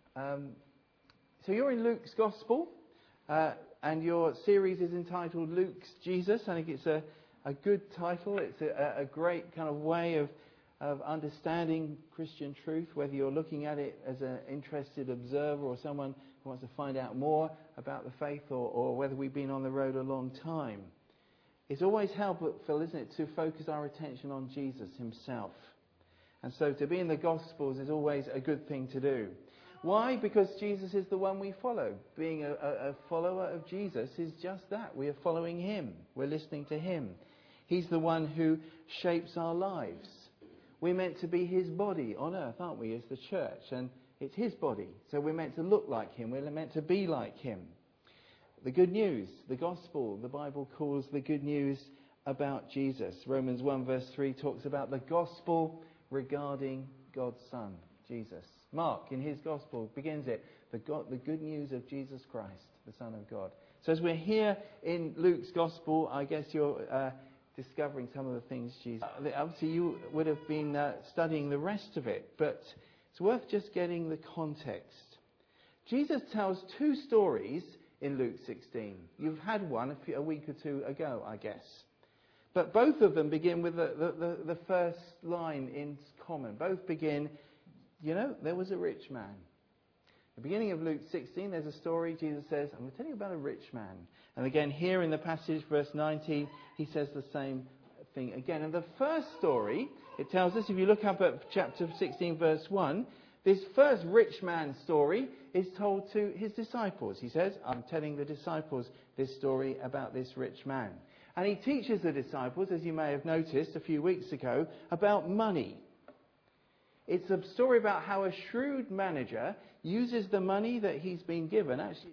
So you're in Luke's Gospel, and your series is entitled Luke's Jesus. I think it's a good title. It's a great kind of way of understanding Christian truth, whether you're looking at it as an interested observer or someone who wants to find out more about the faith, or whether we've been on the road a long time. It's always helpful, isn't it, to focus our attention on Jesus himself. And so to be in the Gospels is always a good thing to do. Why? Because Jesus is the one we follow. Being a follower of Jesus is just that. We are following him. We're listening to him. He's the one who shapes our lives. We're meant to be his body on earth, aren't we, as the church? And it's his body. So we're meant to look like him. We're meant to be like him. The good news, the gospel, the Bible calls the good news about Jesus. Romans 1 verse 3 talks about the gospel regarding God's Son, Jesus. Mark, in his gospel, begins it, the good news of Jesus Christ, the Son of God. So as we're here in Luke's gospel, I guess you're discovering some of the things Jesus... Obviously, you would have been studying the rest of it, but it's worth just getting the context. Jesus tells two stories in Luke 16. You've had one a week or two ago, I guess. But both of them begin with the first line in common. Both begin, there was a rich man. At the beginning of Luke 16, there's a story. Jesus says, I'm going to tell you about a rich man. And again, here in the passage, verse 19, he says the same thing again. And the first story, it tells us, if you look up at chapter 16, verse 1, this first rich man story is told to his disciples. He says, I'm telling the disciples this story about this rich man. And he teaches the disciples, as you may have noticed a few weeks ago, about money. It's a story about how a shrewd manager uses the money that he's been given, actually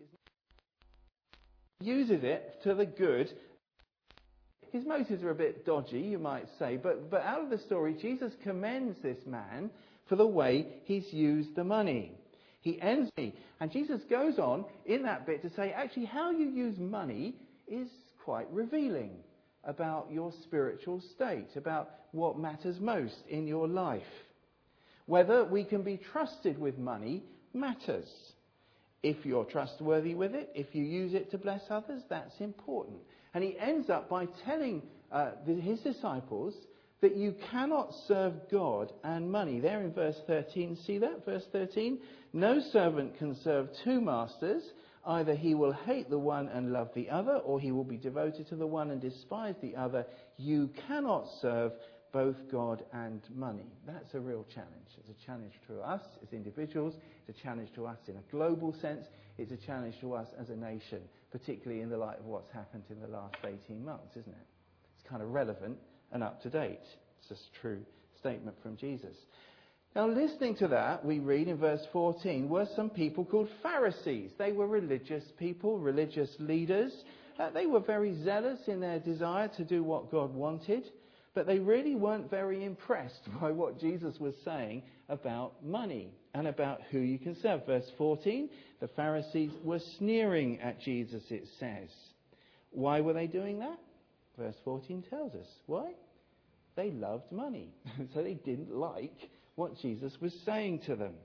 uses it to the good. His motives are a bit dodgy, you might say, but out of the story, Jesus commends this man for the way he's used the money. He ends it, and Jesus goes on in that bit to say, actually, how you use money is quite revealing about your spiritual state, about what matters most in your life. Whether we can be trusted with money matters. If you're trustworthy with it, if you use it to bless others, that's important. And he ends up by telling his disciples that you cannot serve God and money. There in verse 13, see that? Verse 13, no servant can serve two masters. Either he will hate the one and love the other, or he will be devoted to the one and despise the other. You cannot serve both God and money. That's a real challenge. It's a challenge to us as individuals. It's a challenge to us in a global sense. It's a challenge to us as a nation, particularly in the light of what's happened in the last 18 months, isn't it? It's kind of relevant and up to date. It's a true statement from Jesus. Now, listening to that, we read in verse 14, were some people called Pharisees. They were religious people, religious leaders. They were very zealous in their desire to do what God wanted, but they really weren't very impressed by what Jesus was saying about money and about who you can serve. Verse 14, the Pharisees were sneering at Jesus, it says. Why were they doing that? Verse 14 tells us. Why? They loved money. So they didn't like what Jesus was saying to them.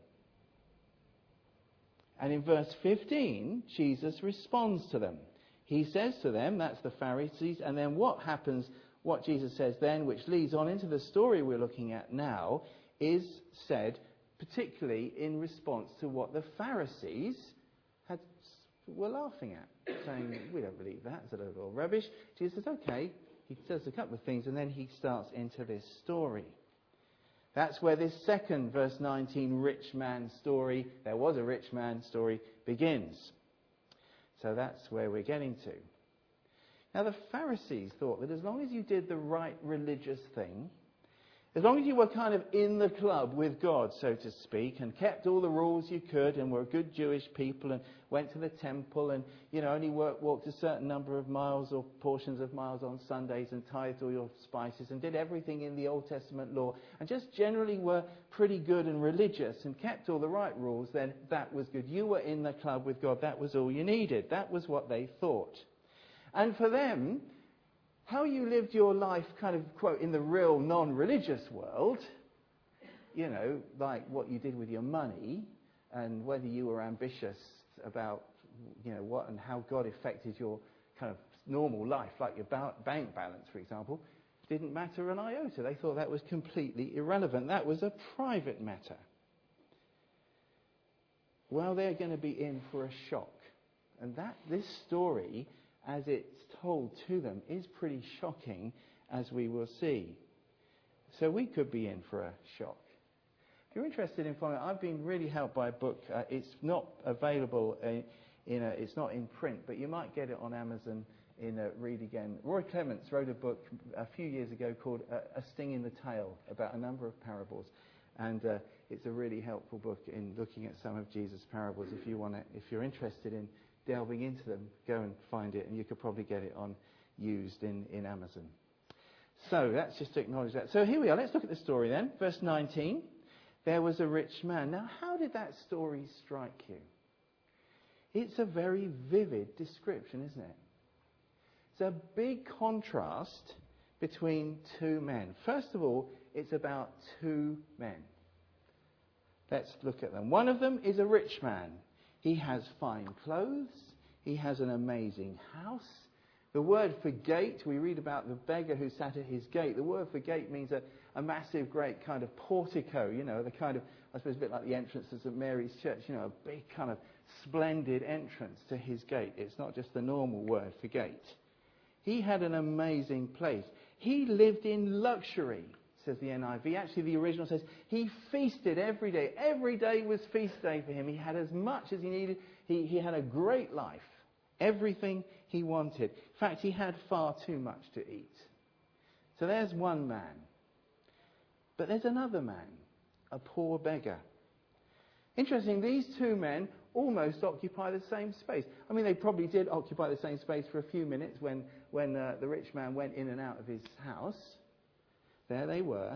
And in verse 15, Jesus responds to them. He says to them, that's the Pharisees, and then what happens, what Jesus says then, which leads on into the story we're looking at now, is said particularly in response to what the Pharisees were laughing at, saying, we don't believe that, it's a load of rubbish. Jesus says, okay. He says a couple of things, and then he starts into this story. That's where this second, verse 19, rich man story, there was a rich man story, begins. So that's where we're getting to. Now, the Pharisees thought that as long as you did the right religious thing, as long as you were kind of in the club with God, so to speak, and kept all the rules you could and were good Jewish people and went to the temple and, only walked a certain number of miles or portions of miles on Sundays and tithed all your spices and did everything in the Old Testament law and just generally were pretty good and religious and kept all the right rules, then that was good. You were in the club with God. That was all you needed. That was what they thought. And for them, how you lived your life kind of, quote, in the real non-religious world, like what you did with your money, and whether you were ambitious about, what and how God affected your kind of normal life, like your bank balance, for example, didn't matter an iota. They thought that was completely irrelevant. That was a private matter. Well, they're going to be in for a shock. And this story, as it's told to them, is pretty shocking, as we will see. So we could be in for a shock. If you're interested in following, I've been really helped by a book. It's not available it's not in print, but you might get it on Amazon in a read again. Roy Clements wrote a book a few years ago called A Sting in the Tail, about a number of parables. And it's a really helpful book in looking at some of Jesus' parables. If you're interested in delving into them, go and find it, and you could probably get it on used in Amazon. So that's just to acknowledge that. So here we are. Let's look at the story then. Verse 19. There was a rich man. Now, how did that story strike you? It's a very vivid description, isn't it? It's a big contrast between two men. First of all, it's about two men. Let's look at them. One of them is a rich man. He has fine clothes. He has an amazing house. The word for gate, we read about the beggar who sat at his gate. The word for gate means a massive, great kind of portico, the kind of, I suppose, a bit like the entrances of Mary's church, a big kind of splendid entrance to his gate. It's not just the normal word for gate. He had an amazing place. He lived in luxury, says the NIV. Actually, the original says he feasted every day. Every day was feast day for him. He had as much as he needed. He had a great life. Everything he wanted. In fact, he had far too much to eat. So there's one man. But there's another man, a poor beggar. Interesting, these two men almost occupy the same space. I mean, they probably did occupy the same space for a few minutes when the rich man went in and out of his house. There they were.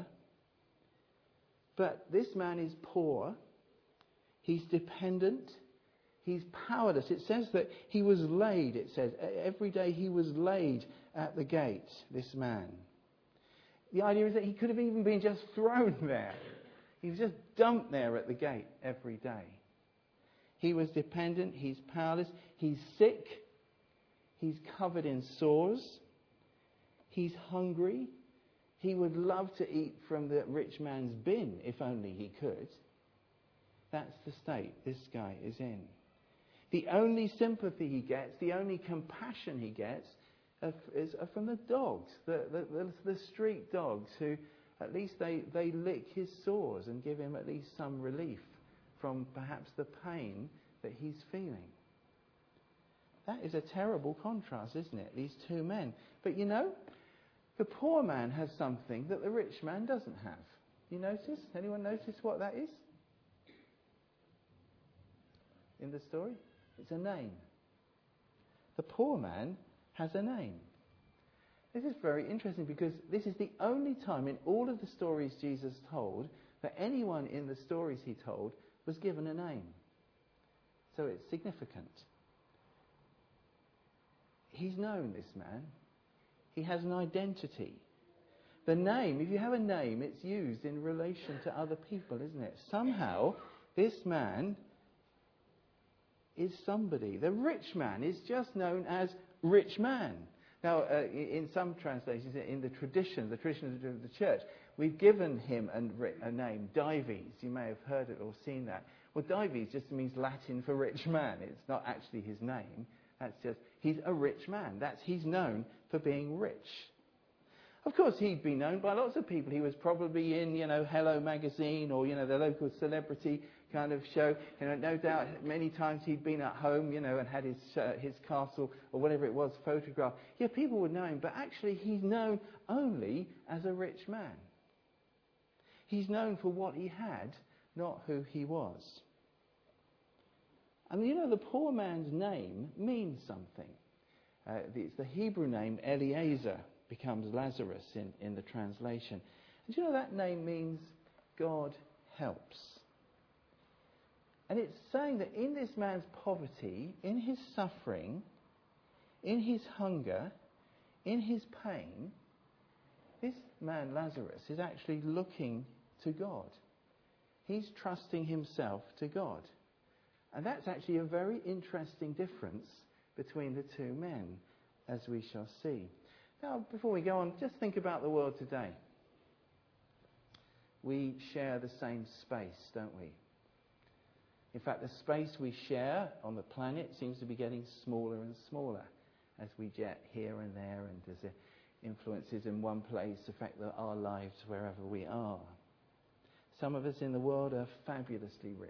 But this man is poor. He's dependent. He's powerless. It says that he was laid, it says. Every day he was laid at the gate, this man. The idea is that he could have even been just thrown there. He was just dumped there at the gate every day. He was dependent. He's powerless. He's sick. He's covered in sores. He's hungry. He would love to eat from the rich man's bin if only he could. That's the state this guy is in. The only sympathy he gets, the only compassion he gets, is from the dogs, the street dogs, who at least they lick his sores and give him at least some relief from perhaps the pain that he's feeling. That is a terrible contrast, isn't it? These two men. But the poor man has something that the rich man doesn't have. You notice? Anyone notice what that is? In the story? It's a name. The poor man has a name. This is very interesting because this is the only time in all of the stories Jesus told that anyone in the stories he told was given a name. So it's significant. He's known, this man. He has an identity. The name, if you have a name, it's used in relation to other people, isn't it? Somehow, this man is somebody. The rich man is just known as rich man. Now, in some translations, in the tradition of the church, we've given him a name, Dives. You may have heard it or seen that. Well, Dives just means Latin for rich man. It's not actually his name. That's just, he's a rich man. He's known for being rich. Of course, he'd be known by lots of people. He was probably in, Hello magazine or, the local celebrity kind of show. No doubt many times he'd been at home, and had his castle or whatever it was photographed. Yeah, people would know him, but actually he's known only as a rich man. He's known for what he had, not who he was. And the poor man's name means something. It's the Hebrew name Eliezer becomes Lazarus in the translation. And that name means God helps. And it's saying that in this man's poverty, in his suffering, in his hunger, in his pain, this man Lazarus is actually looking to God. He's trusting himself to God. And that's actually a very interesting difference between the two men, as we shall see. Now, before we go on, just think about the world today. We share the same space, don't we? In fact, the space we share on the planet seems to be getting smaller and smaller as we jet here and there, and as the influences in one place affect our lives wherever we are. Some of us in the world are fabulously rich,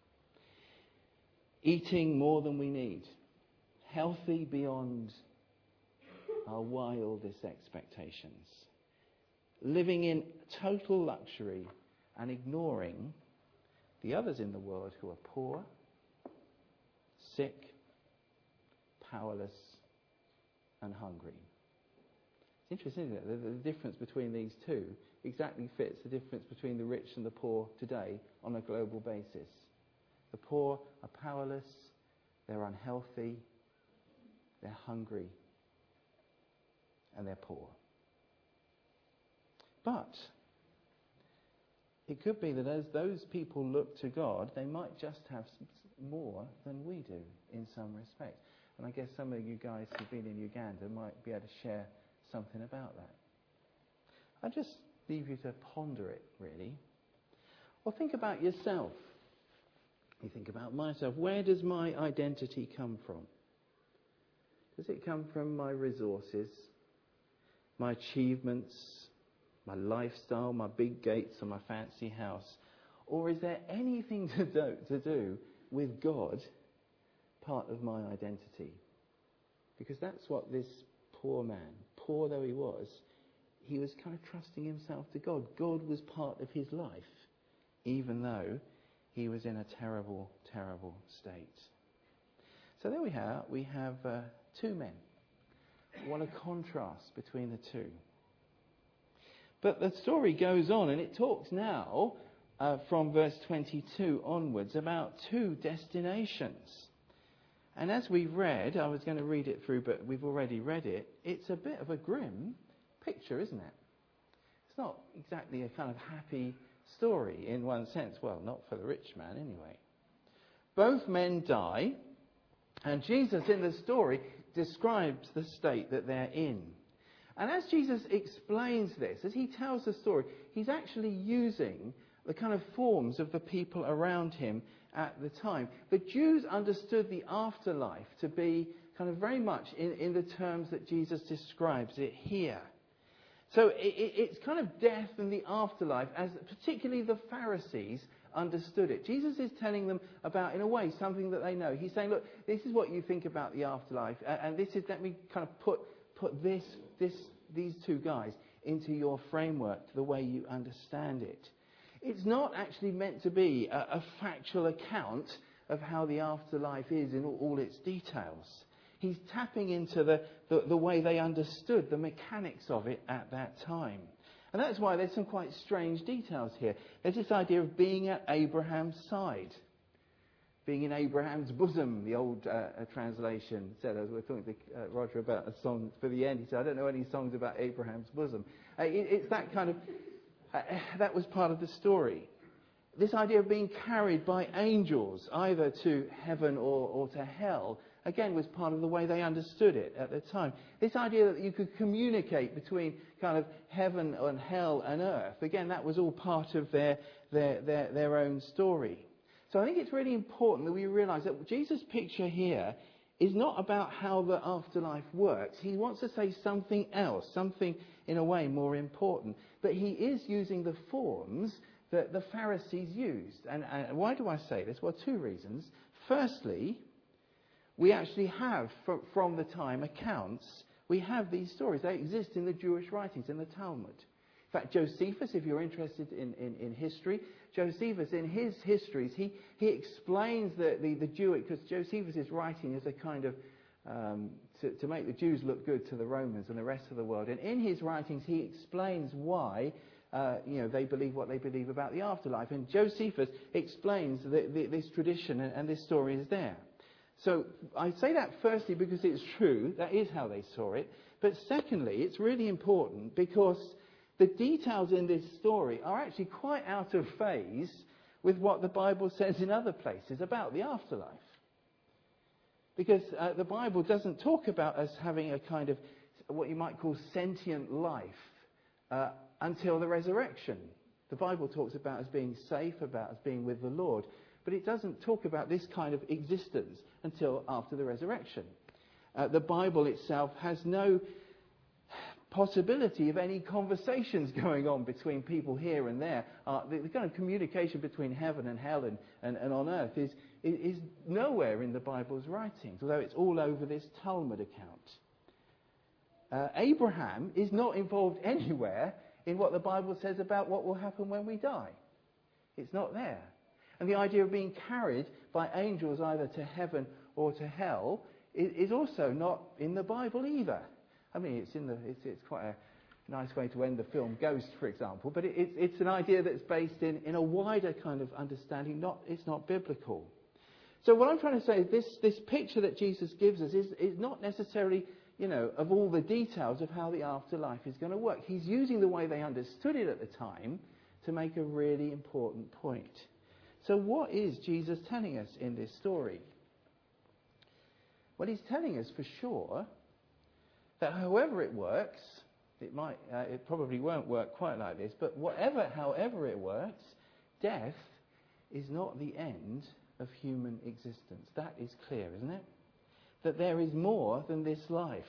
eating more than we need, healthy beyond our wildest expectations, living in total luxury and ignoring the others in the world who are poor, sick, powerless, and hungry. It's interesting, isn't it? The difference between these two exactly fits the difference between the rich and the poor today on a global basis. The poor are powerless, they're unhealthy, they're hungry, and they're poor. But it could be that as those people look to God, they might just have more than we do in some respect. And I guess some of you guys who've been in Uganda might be able to share something about that. I just leave you to ponder it, really. Or think about yourself. You think about myself. Where does my identity come from? Does it come from my resources, my achievements, my lifestyle, my big gates, or my fancy house? Or is there anything to do with God part of my identity? Because that's what this poor man, poor though he was kind of trusting himself to God. God was part of his life, even though he was in a terrible, terrible state. So there we have two men. What a contrast between the two. But the story goes on, and it talks now from verse 22 onwards about two destinations. And as we've read, I was going to read it through, but we've already read it, it's a bit of a grim picture, isn't it? It's not exactly a kind of happy story in one sense. Well, not for the rich man anyway. Both men die, and Jesus in the story describes the state that they're in. And as Jesus explains this, as he tells the story, he's actually using the kind of forms of the people around him at the time. The Jews understood the afterlife to be kind of very much in the terms that Jesus describes it here. So it's kind of death and the afterlife, as particularly the Pharisees understood it. Jesus is telling them about, in a way, something that they know. He's saying, look, this is what you think about the afterlife, and this is, let me kind of put these two guys into your framework, the way you understand it. It's not actually meant to be a factual account of how the afterlife is in all its details. He's tapping into the way they understood the mechanics of it at that time. And that's why there's some quite strange details here. There's this idea of being at Abraham's side. Being in Abraham's bosom, the old translation said. As we were talking to Roger about a song for the end, he said, I don't know any songs about Abraham's bosom. It's that kind of... that was part of the story. This idea of being carried by angels, either to heaven or to hell, again, was part of the way they understood it at the time. This idea that you could communicate between kind of heaven and hell and earth, again, that was all part of their own story. So I think it's really important that we realise that Jesus' picture here is not about how the afterlife works. He wants to say something else, something in a way more important. But he is using the forms that the Pharisees used. And why do I say this? Well, two reasons. Firstly, we actually have, from the time accounts, we have these stories. They exist in the Jewish writings, in the Talmud. In fact, Josephus, if you're interested in history, Josephus, in his histories, he explains the Jewish, because Josephus is writing as a kind of, to make the Jews look good to the Romans and the rest of the world. And in his writings, he explains why they believe what they believe about the afterlife. And Josephus explains this tradition and this story is there. So I say that firstly because it's true, that is how they saw it. But secondly, it's really important because the details in this story are actually quite out of phase with what the Bible says in other places about the afterlife. Because the Bible doesn't talk about us having a kind of what you might call sentient life until the resurrection. The Bible talks about us being safe, about us being with the Lord. But it doesn't talk about this kind of existence until after the resurrection. The Bible itself has no possibility of any conversations going on between people here and there. The kind of communication between heaven and hell and on earth is nowhere in the Bible's writings, although it's all over this Talmud account. Abraham is not involved anywhere in what the Bible says about what will happen when we die. It's not there. And the idea of being carried by angels either to heaven or to hell is also not in the Bible either. I mean, it's quite a nice way to end the film Ghost, for example, but it's an idea that's based in a wider kind of understanding. It's not biblical. So what I'm trying to say is this picture that Jesus gives us is not necessarily, of all the details of how the afterlife is going to work. He's using the way they understood it at the time to make a really important point. So what is Jesus telling us in this story? Well, he's telling us for sure that however it works, it probably won't work quite like this, but however it works, death is not the end of human existence. That is clear, isn't it? That there is more than this life.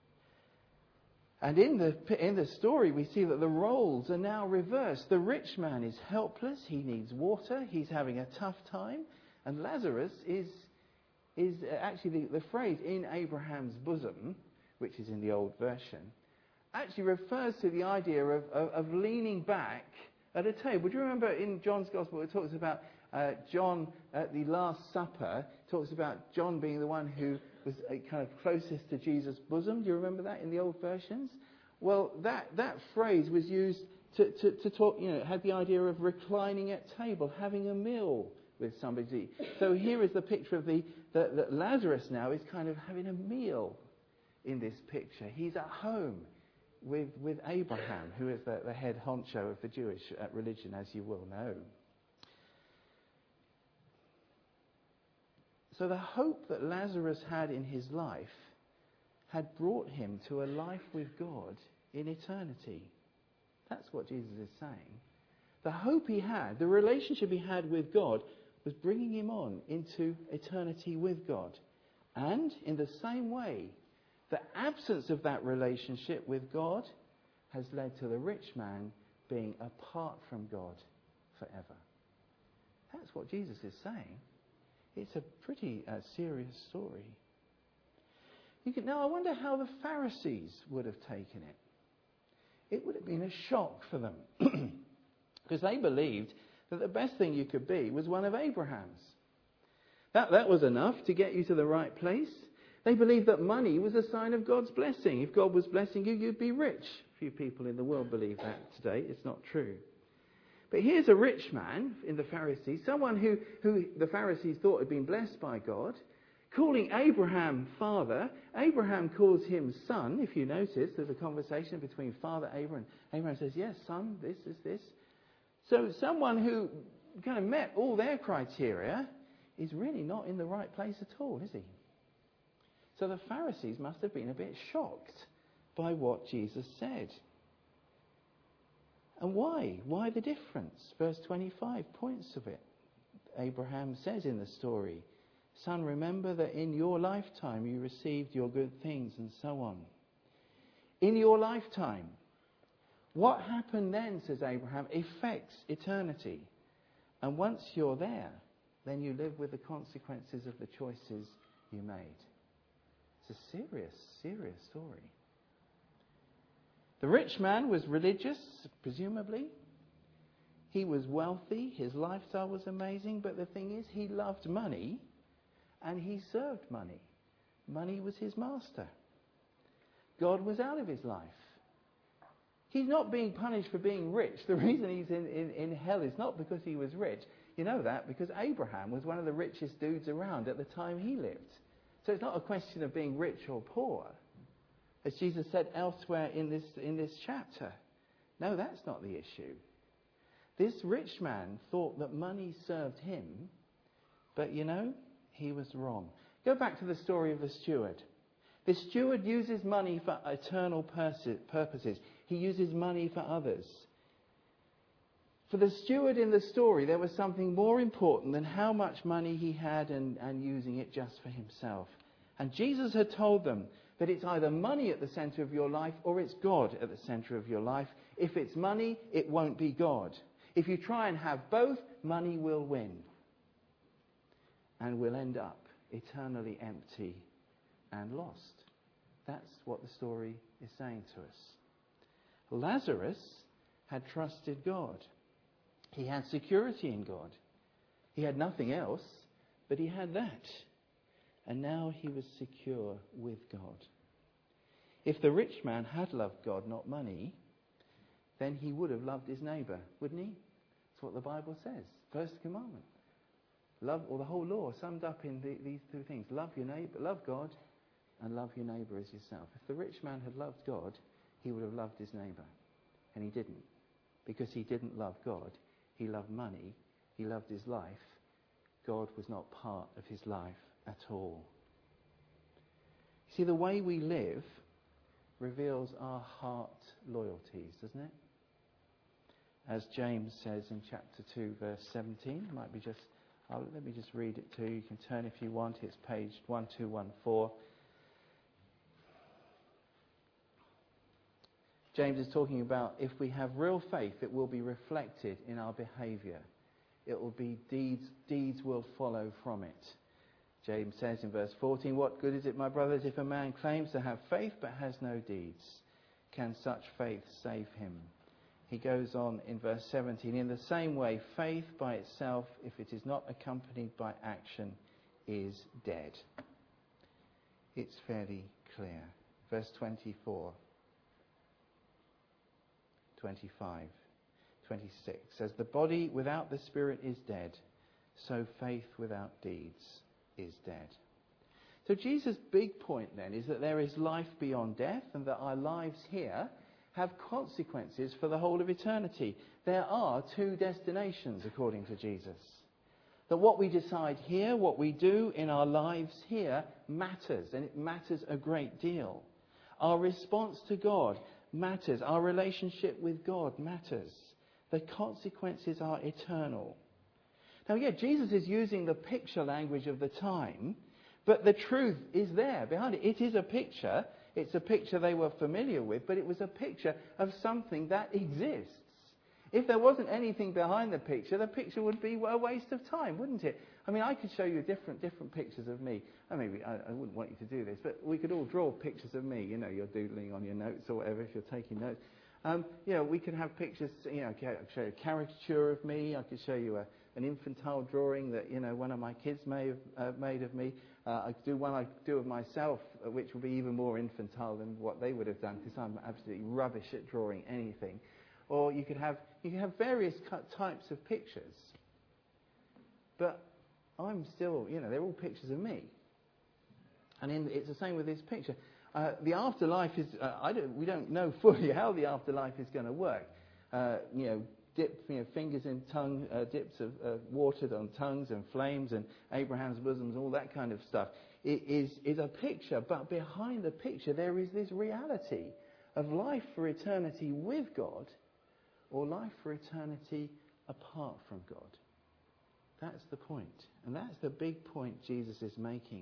And in the story, we see that the roles are now reversed. The rich man is helpless. He needs water. He's having a tough time. And Lazarus is actually the phrase in Abraham's bosom, which is in the old version, actually refers to the idea of leaning back at a table. Do you remember in John's Gospel it talks about John at the Last Supper, talks about John being the one who was kind of closest to Jesus' bosom. Do you remember that in the old versions? Well, that phrase was used to talk, it had the idea of reclining at table, having a meal with somebody. So here is the picture of that Lazarus now is kind of having a meal in this picture. He's at home with Abraham, who is the head honcho of the Jewish religion, as you will know. So the hope that Lazarus had in his life had brought him to a life with God in eternity. That's what Jesus is saying. The hope he had, the relationship he had with God, was bringing him on into eternity with God. And in the same way, the absence of that relationship with God has led to the rich man being apart from God forever. That's what Jesus is saying. It's a pretty serious story. Now, I wonder how the Pharisees would have taken it. It would have been a shock for them. Because they believed that the best thing you could be was one of Abraham's. That was enough to get you to the right place. They believed that money was a sign of God's blessing. If God was blessing you, you'd be rich. Few people in the world believe that today. It's not true. But here's a rich man in the Pharisees, someone who the Pharisees thought had been blessed by God, calling Abraham father. Abraham calls him son. If you notice, there's a conversation between Father Abraham. Abraham says, yes, son, this is this. So someone who kind of met all their criteria is really not in the right place at all, is he? So the Pharisees must have been a bit shocked by what Jesus said. And why? Why the difference? Verse 25 points of it. Abraham says in the story, son, remember that in your lifetime you received your good things and so on. In your lifetime. What happened then, says Abraham, affects eternity. And once you're there, then you live with the consequences of the choices you made. It's a serious, serious story. The rich man was religious, presumably. He was wealthy. His lifestyle was amazing. But the thing is, he loved money and he served money. Money was his master. God was out of his life. He's not being punished for being rich. The reason he's in hell is not because he was rich. You know that because Abraham was one of the richest dudes around at the time he lived. So it's not a question of being rich or poor, as Jesus said elsewhere in this chapter. No, that's not the issue. This rich man thought that money served him, but he was wrong. Go back to the story of the steward. The steward uses money for eternal purposes. He uses money for others. For the steward in the story, there was something more important than how much money he had and using it just for himself. And Jesus had told them that it's either money at the centre of your life or it's God at the centre of your life. If it's money, it won't be God. If you try and have both, money will win. And we'll end up eternally empty and lost. That's what the story is saying to us. Lazarus had trusted God. He had security in God. He had nothing else, but he had that. And now he was secure with God. If the rich man had loved God, not money, then he would have loved his neighbour, wouldn't he? That's what the Bible says. First commandment. Love, or the whole law summed up in these two things. Love your neighbour, love God, and love your neighbour as yourself. If the rich man had loved God, he would have loved his neighbour. And he didn't. Because he didn't love God. He loved money. He loved his life. God was not part of his life at all. See, the way we live reveals our heart loyalties, doesn't it? As James says in chapter 2, verse 17. Let me just read it to you. You can turn if you want. It's page 1214. James is talking about if we have real faith, it will be reflected in our behaviour. It will be deeds will follow from it. James says in verse 14, what good is it, my brothers, if a man claims to have faith but has no deeds? Can such faith save him? He goes on in verse 17, in the same way, faith by itself, if it is not accompanied by action, is dead. It's fairly clear. Verse 24. 25, 26 says, the body without the spirit is dead, so faith without deeds is dead. So Jesus' big point then is that there is life beyond death and that our lives here have consequences for the whole of eternity. There are two destinations according to Jesus. That what we decide here, what we do in our lives here matters, and it matters a great deal. Our response to God matters. Our relationship with God matters. The consequences are eternal. Now, Jesus is using the picture language of the time, but the truth is there behind it. It is a picture. It's a picture they were familiar with, but it was a picture of something that exists. If there wasn't anything behind the picture would be a waste of time, wouldn't it? I mean, I could show you different pictures of me. I wouldn't want you to do this, but we could all draw pictures of me. You're doodling on your notes or whatever if you're taking notes. We could have pictures. I could show you a caricature of me. I could show you an infantile drawing that one of my kids may have made of me. I could do one I do of myself, which will be even more infantile than what they would have done, because I'm absolutely rubbish at drawing anything. Or you could have various types of pictures, but I'm still, they're all pictures of me. And it's the same with this picture. The afterlife is, we don't know fully how the afterlife is going to work. Dip fingers in tongue, dips of water on tongues and flames and Abraham's bosoms, all that kind of stuff. It is a picture, but behind the picture there is this reality of life for eternity with God or life for eternity apart from God. That's the point. And that's the big point Jesus is making.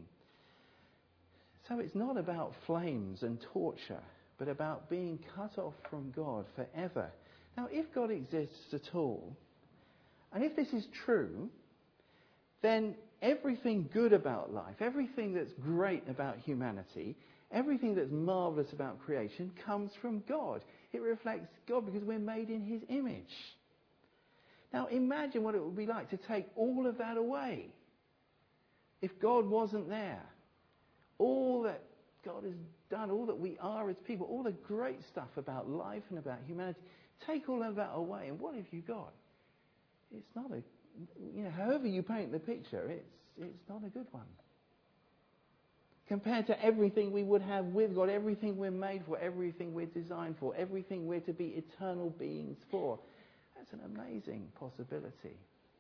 So it's not about flames and torture, but about being cut off from God forever. Now, if God exists at all, and if this is true, then everything good about life, everything that's great about humanity, everything that's marvellous about creation comes from God. It reflects God because we're made in his image. Now, imagine what it would be like to take all of that away. If God wasn't there, all that God has done, all that we are as people, all the great stuff about life and about humanity, take all of that away, and what have you got? It's not however you paint the picture, it's not a good one. Compared to everything we would have with God, everything we're made for, everything we're designed for, everything we're to be eternal beings for. That's an amazing possibility.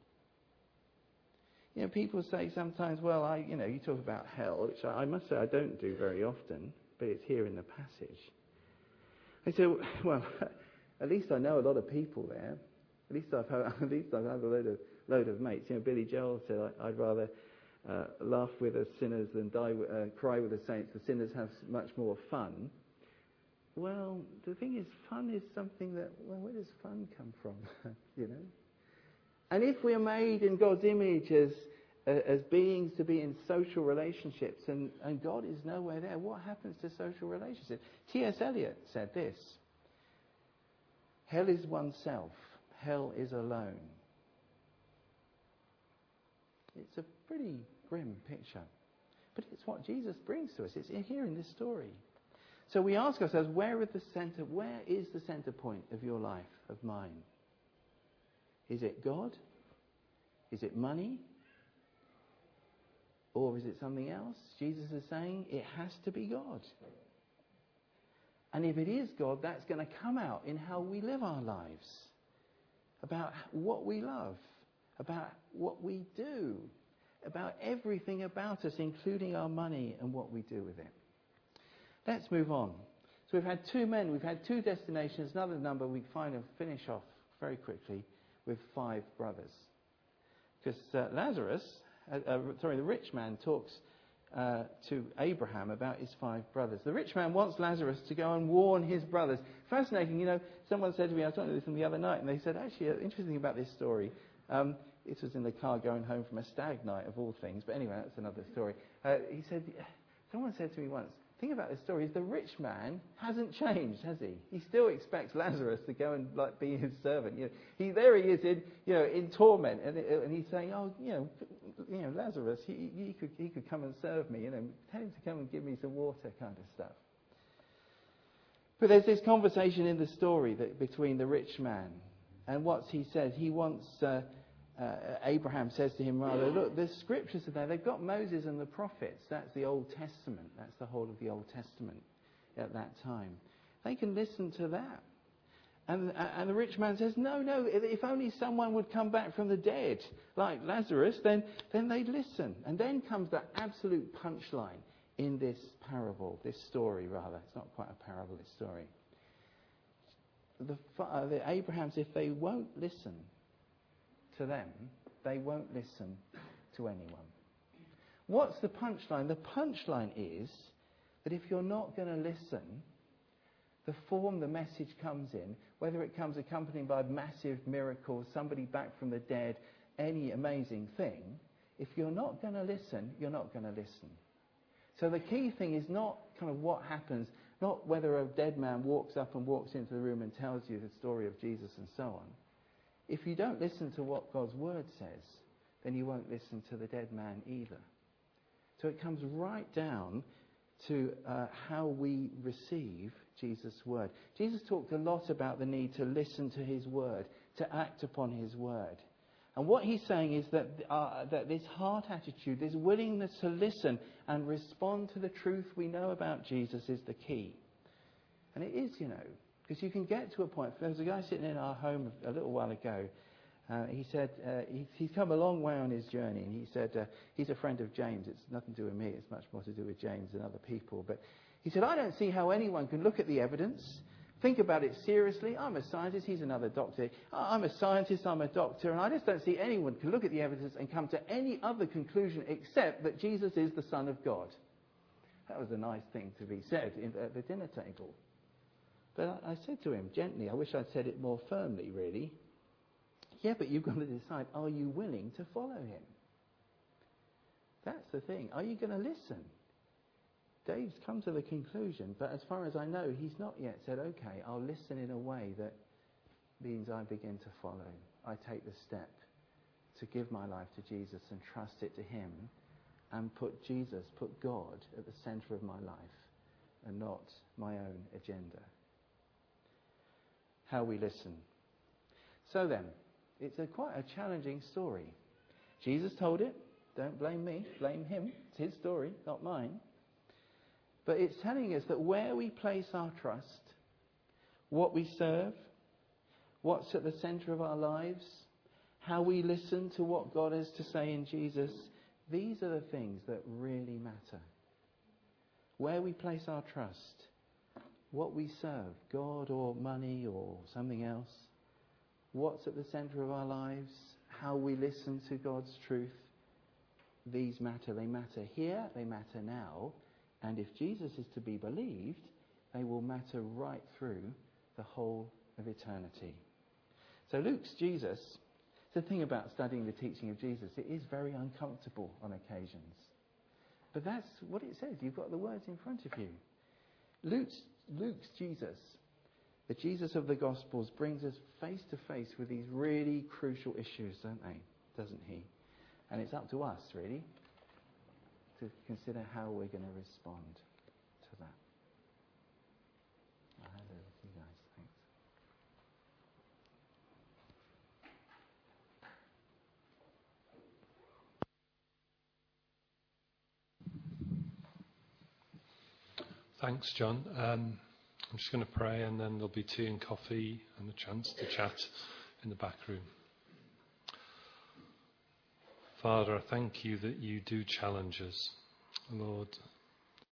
You know, people say sometimes, well, you talk about hell, which I must say I don't do very often, but it's here in the passage. I say, well, at least I know a lot of people there. At least I've had a load of mates. You know, Billy Joel said, I'd rather laugh with the sinners than cry with the saints. The sinners have much more fun. Well, the thing is, fun is something that, well, where does fun come from? You know? And if we're made in God's image as beings to be in social relationships, and God is nowhere there, what happens to social relationships? T.S. Eliot said this: hell is oneself, hell is alone. It's a pretty grim picture, but it's what Jesus brings to us. It's here in this story. So we ask ourselves, where is the center point of your life, of mine? Is it God? Is it money? Or is it something else? Jesus is saying it has to be God. And if it is God, that's going to come out in how we live our lives. About what we love. About what we do. About everything about us, including our money and what we do with it. Let's move on. So we've had 2 men, we've had 2 destinations, another number we finish off very quickly with 5 brothers. Because the rich man talks to Abraham about his 5 brothers. The rich man wants Lazarus to go and warn his brothers. Fascinating, you know, someone said to me, I was talking to this the other night, and they said, actually, interesting about this story. This was in the car going home from a stag night of all things, but anyway, that's another story. Someone said to me once, the thing about this story is the rich man hasn't changed, has he? He still expects Lazarus to go and be his servant. You know, there he is in torment, and he's saying, Lazarus, he could come and serve me. You know, tell him to come and give me some water, kind of stuff. But there's this conversation in the story between the rich man, and what he says. He wants Abraham says to him rather, look, the scriptures are there. They've got Moses and the prophets. That's the Old Testament. That's the whole of the Old Testament at that time. They can listen to that. And the rich man says, no, if only someone would come back from the dead, like Lazarus, then they'd listen. And then comes the absolute punchline in this parable, this story rather. It's not quite a parable, this story. The Abraham says, if they won't listen to them, they won't listen to anyone. What's the punchline? The punchline is that if you're not going to listen, the form the message comes in, whether it comes accompanied by massive miracles, somebody back from the dead, any amazing thing, if you're not going to listen, you're not going to listen. So the key thing is not kind of what happens, not whether a dead man walks up and walks into the room and tells you the story of Jesus and so on. If you don't listen to what God's word says, then you won't listen to the dead man either. So it comes right down to how we receive Jesus' word. Jesus talked a lot about the need to listen to his word, to act upon his word. And what he's saying is that this heart attitude, this willingness to listen and respond to the truth we know about Jesus is the key. And it is, because you can get to a point. There was a guy sitting in our home a little while ago. He said he's come a long way on his journey, and he said he's a friend of James. It's nothing to do with me. It's much more to do with James and other people. But he said, I don't see how anyone can look at the evidence, think about it seriously. I'm a scientist. He's another doctor. I'm a scientist. I'm a doctor. And I just don't see anyone can look at the evidence and come to any other conclusion except that Jesus is the Son of God. That was a nice thing to be said at the dinner table. But I said to him gently, I wish I'd said it more firmly, really. Yeah, but you've got to decide, are you willing to follow him? That's the thing. Are you going to listen? Dave's come to the conclusion, but as far as I know, he's not yet said, okay, I'll listen in a way that means I begin to follow. I take the step to give my life to Jesus and trust it to him and put God at the centre of my life and not my own agenda. How we listen. So then, it's quite a challenging story. Jesus told it. Don't blame me, blame him. It's his story, not mine. But it's telling us that where we place our trust, what we serve, what's at the centre of our lives, how we listen to what God has to say in Jesus, these are the things that really matter. Where we place our trust, what we serve, God or money or something else, what's at the centre of our lives, how we listen to God's truth, these matter. They matter here, they matter now, and if Jesus is to be believed, they will matter right through the whole of eternity. So Luke's Jesus, the thing about studying the teaching of Jesus, it is very uncomfortable on occasions. But that's what it says. You've got the words in front of you. Luke's Jesus, the Jesus of the Gospels, brings us face to face with these really crucial issues, doesn't he? And it's up to us, really, to consider how we're going to respond to that. I'll hand over to you guys. Thanks. Thanks, John. I'm just going to pray, and then there'll be tea and coffee and a chance to chat in the back room. Father, I thank you that you do challenge us. Lord,